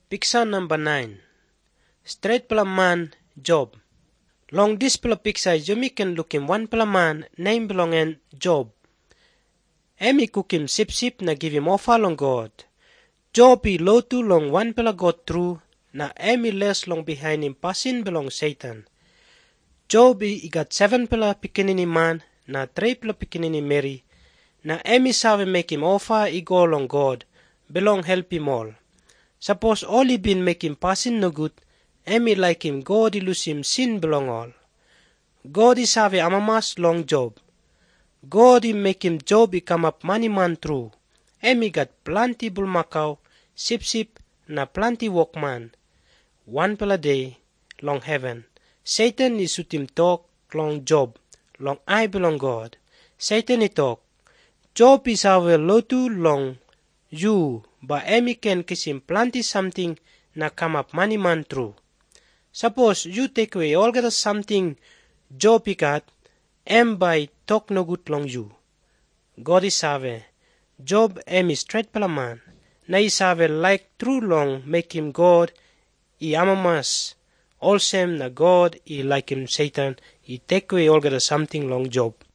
Picture number 9. Straight pala man, Job. Long this pala picture, you can look him one pala man, name belongen Job. Emi cook him sip na give him offer long God. Job he low too long one pala God through, na emi less long behind him passing belong Satan. Job he got 7 pala pikinini man, na 3 pala pikinini Mary, na emi save make him offer he go long God, belong help him all. Suppose all he been make him passing no good, emi like him God he lose him sin belong all. God he save amamas long Job. God he make him Job he come up money man through. Emi got plenty bulmakau, sip na plenty workman. One pala day, long heaven, Satan he shoot him talk long Job, long I belong God. Satan he talk, Job is our lotu long you, but emi can kiss him plenty something na come up money man through. Suppose you take away all the something Job he got, by talk no good long you. God is save, Job emi straight pala man, na he save like true long make him God, he amamas, all same na God he like him Satan, he take away all the something long Job.